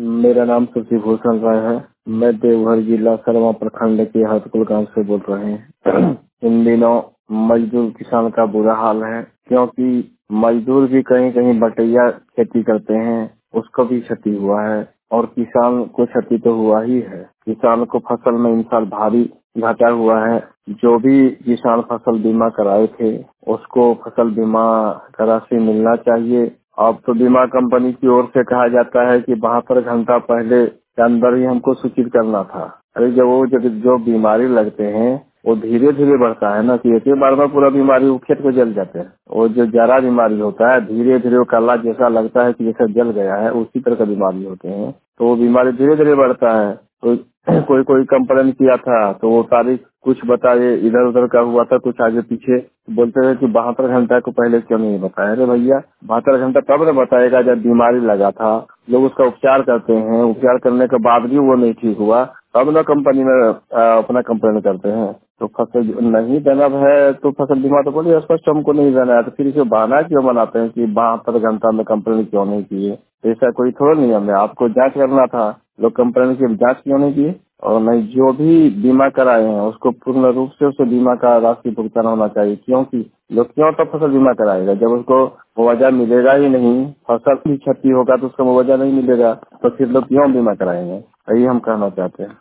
मेरा नाम शशिभूषण राय है। मैं देवघर जिला सरवा प्रखंड के हरकुल गांव से बोल रहे हैं। इन दिनों मजदूर किसान का बुरा हाल है, क्योंकि मजदूर भी कहीं कहीं बटैया खेती करते हैं, उसको भी क्षति हुआ है और किसान को क्षति तो हुआ ही है। किसान को फसल में इन साल भारी घाटा हुआ है। जो भी किसान फसल बीमा कराए थे, उसको फसल बीमा का राशि मिलना चाहिए। अब तो बीमा कंपनी की ओर से कहा जाता है कि 72 घंटा पहले के अंदर ही हमको सूचित करना था। अरे जब जो बीमारी लगते हैं वो धीरे धीरे बढ़ता है ना, कि एक ही बार में पूरा बीमारी वो खेत को जल जाते हैं। और जो जरा बीमारी होता है धीरे धीरे वो काला जैसा लगता है कि जैसा जल गया है, उसी तरह का बीमारी होते हैं। तो वो बीमारी धीरे धीरे बढ़ता है। तो कोई कंप्लेन किया था तो वो तारीख कुछ बताए, इधर उधर का हुआ था, कुछ आगे पीछे। बोलते हैं कि 72 घंटा को पहले क्यों नहीं बताया। अरे भैया 72 घंटा तब न बताएगा जब बीमारी लगा था। लोग उसका उपचार करते हैं, उपचार करने के बाद भी वो नहीं ठीक हुआ तब न कंपनी में अपना कंप्लेन करते हैं। तो फसल नहीं देना है तो फसल बीमा तो बोलिए स्पष्ट हमको नहीं देना है, तो फिर इसे बहाना क्यों बनाते हैं कि 72 घंटा में कंप्लेन क्यों नहीं किए। ऐसा कोई थोड़ा नियम है। आपको जांच करना था, लोग कंप्लेन की जांच क्यों नहीं किए। और नहीं, जो भी बीमा कराए हैं उसको पूर्ण रूप से उसे बीमा का राशि भुगतान होना चाहिए। क्योंकि लोग क्यों तो फसल बीमा कराएगा जब उसको मुआवजा मिलेगा ही नहीं। फसल की क्षति होगा तो उसको मुआवजा नहीं मिलेगा, तो फिर लोग क्यों बीमा कराएंगे। यही हम कहना चाहते हैं।